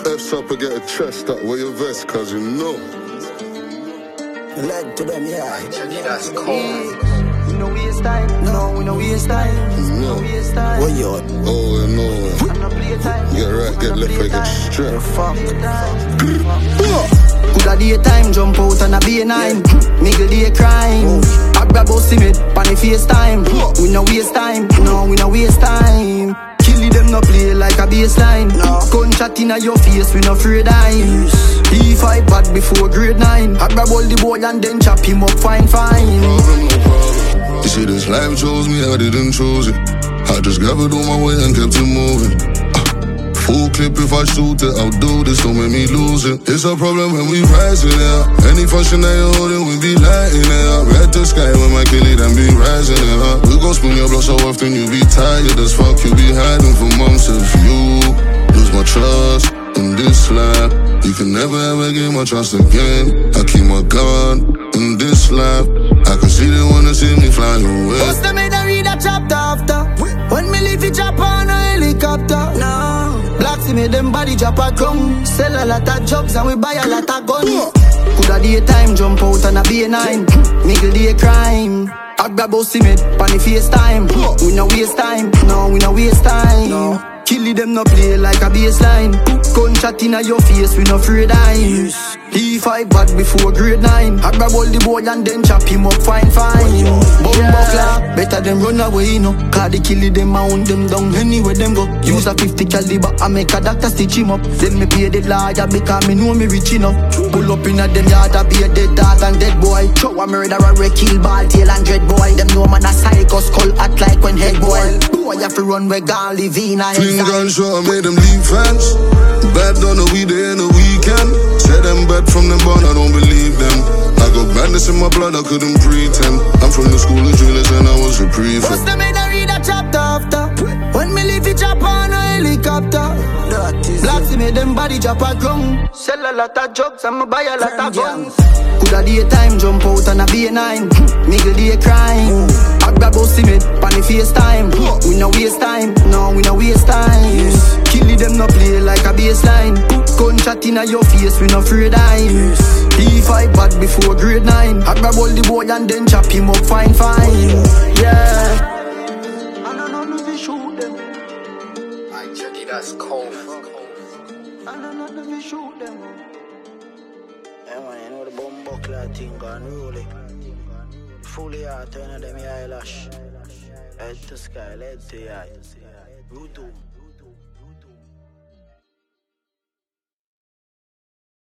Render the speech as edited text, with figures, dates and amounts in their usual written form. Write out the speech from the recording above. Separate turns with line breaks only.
F's up and get a chest up with your vest, cause you know.
Leg to them, yeah.
That's cold.
We no waste time, no, we no waste time.
No.
Waste time. What you?
Oh, no. Get right, get left, I get strapped.
Fuck. Coulda daytime jump out on a B9. Miggle day crime. I grab out cement, pan the FaceTime. We no waste time, no, we no waste time. Kill them no play like a baseline. Gunshot inna your face, we no afraid eyes. E5 bad before grade 9. I grab all the boy and then chop him up fine.
No problem. You see this life chose me, I didn't choose it. I just gathered on my way and kept it moving. Full clip if I shoot it, I'll do this, don't make me lose it. It's a problem when we rising it. Any function that you're holding, we be lighting it up. Red the sky when my kill it and be rising it up. We gon' spin your block so often you be tired as fuck. You be hiding for months if you lose my trust in this life. You can never ever get my trust again. I keep my gun in this life. I can see they wanna see me fly away.
What's the matter, read a chapter after? When me leave it drop on a helicopter. No. Blacks made them body drop a crumb. Sell a lot of jobs and we buy a lot of guns. Coulda daytime jump out on a B9. Miggle day crime. I grab out cement pan the FaceTime. We no waste time, no, we no waste time. No. Kill them no play like a baseline. Gunshot inna your face, we no afraid eyes. E5 bad before grade 9. I grab all the boy and then chop him up fine. Bumbuckler, better them run away, no. Cause they kill them, mount them down anywhere them go. Use a 50 caliber, I make a doctor stitch him up. Then me pay the lawyer because me know me rich enough. Pull up inna them yard, I be a dead dog and dead boy. Throw a murderer, kill ball, tail and dread boy. Them know man a psycho, skull act like when head boy. Boy have to run where gone live in a
Clean gunshot, I made them leave fans. Bad on the weed day in the weekend. Said them bad from them born, I don't believe them. I got madness in my blood, I couldn't pretend. I'm from the school of drillers and I was a prefect.
What's the matter, read a chapter after? When me leave it drop on a helicopter. Blacks made them body drop a ground. Sell a lot of drugs and me buy a lot of guns. Coulda daytime jump out on a B9. Miggle day crime. I grab out cement pan the FaceTime. We no waste time, no, we no waste time. Kill them no play like a baseline. Gunshot inna your face, we no afraid eyes. E5 bad before grade 9. I grab all the boy and then chop him up fine. Yeah. I don't know if you shoot them.
That's cold.
I don't know if you shoot them. Yeah man, you know the bumbuckler thing gone rolling. Fully out, turn of them eyelash. Head to sky, head to eye. Voodoo.